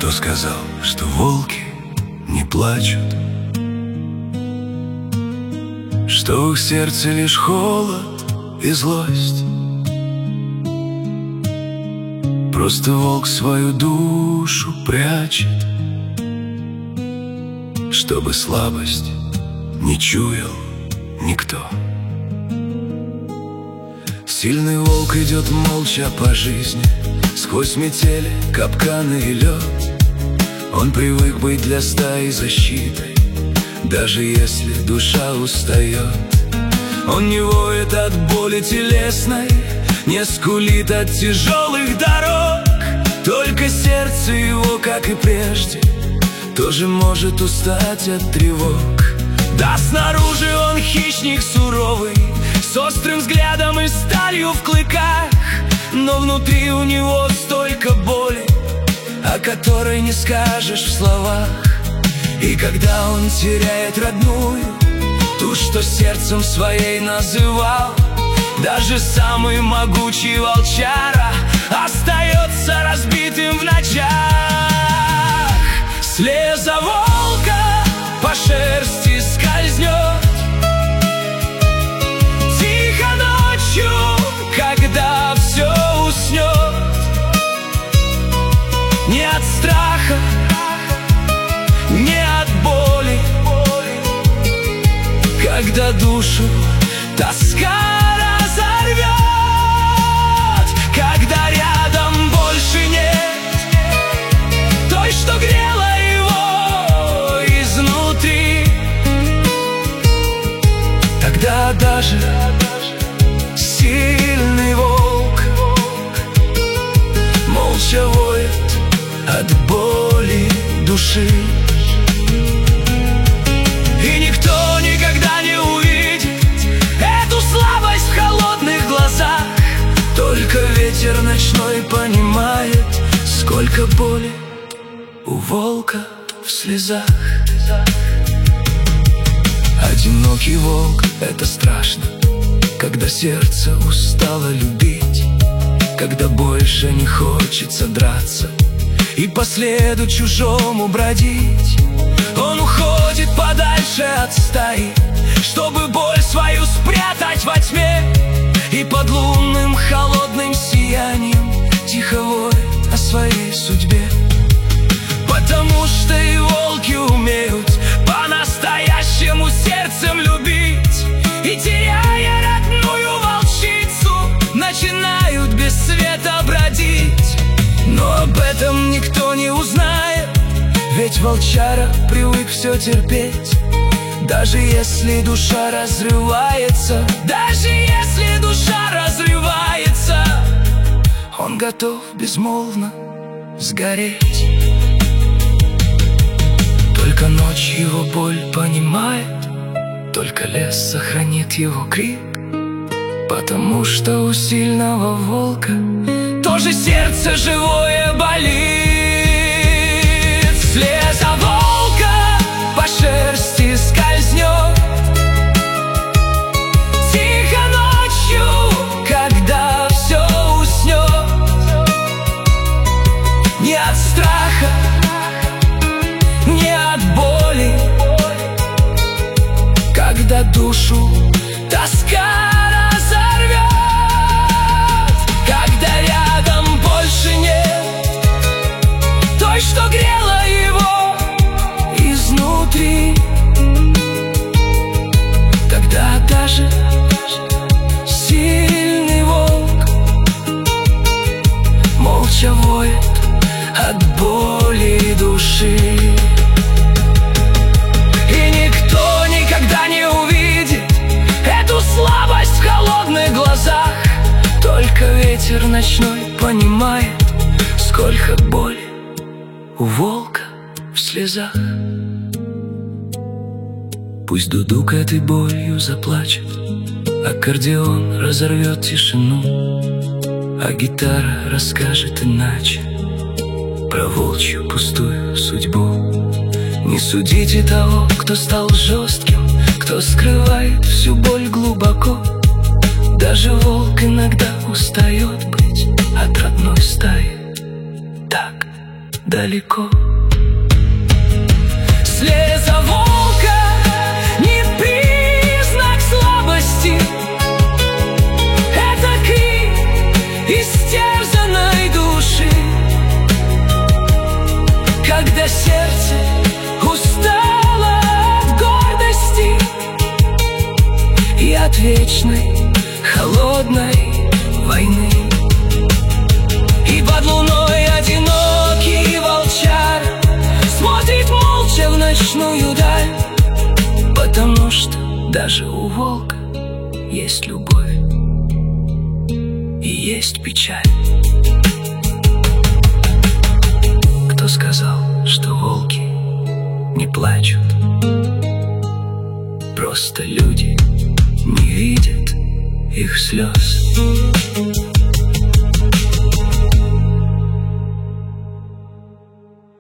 Кто сказал, что волки не плачут, что в их сердце лишь холод и злость? Просто волк свою душу прячет, чтобы слабость не чуял никто. Сильный волк идет молча по жизни, сквозь метели, капканы и лед. Он привык быть для стаи защитой, даже если душа устает. Он не воет от боли телесной, не скулит от тяжелых дорог. Только сердце его, как и прежде, тоже может устать от тревог. Да, снаружи он хищник суровый, с острым взглядом и сталью в клыках, но внутри у него столько боли, о которой не скажешь в словах. И когда он теряет родную, ту, что сердцем своей называл, даже самый могучий волчара остается разбитым в ночах. Слеза волка по шерсти скользнет тихо ночью, когда все уснет. Не от страха, не от боли, когда душу тоска разорвет, когда рядом больше нет той, что грела его изнутри. Тогда даже сильный волк молча воет от боли души. И никто никогда не увидит эту слабость в холодных глазах. Только ветер ночной понимает, сколько боли у волка в слезах. Одинокий волк — это страшно, когда сердце устало любить, когда больше не хочется драться и по следу чужому бродить. Он уходит подальше от стаи, чтобы боль свою спрятать во тьме, и под лунным холодным сиянием тихо воет о своей судьбе. Потому что и волки умеют по-настоящему сердцем любить, и теряя родную волчицу, начинают без света бродить. Но об этом никто не узнает, ведь волчара привык все терпеть. Даже если душа разрывается, даже если душа разрывается, он готов безмолвно сгореть. Только ночь его боль понимает, только лес сохранит его крик, потому что у сильного волка тоже сердце живое болит. Слеза волка по шерсти скользнет тихо ночью, когда все уснет. Не от страха, не от боли, когда душу тоска разорвет, когда рядом больше нет той, что грела его изнутри. Тогда даже сильный волк молча воет от боли души. И никто никогда не увидит эту слабость в холодных глазах. Только ветер ночной понимает, сколько боли у волка в слезах. Пусть дудук этой болью заплачет, аккордеон разорвет тишину, а гитара расскажет иначе про волчью пустую судьбу. Не судите того, кто стал жестким, кто скрывает всю боль глубоко. Даже волк иногда устает быть от родной стаи так далеко. Слеза волка не признак слабости, это крик истерзанной души, когда сердце устало от гордости и от вечной холодной войны. И под луной одинокий волчар смотрит молча в ночную даль, потому что даже у волка есть любовь и есть печаль. Кто сказал, что волки не плачут? Просто люди не видят их слез.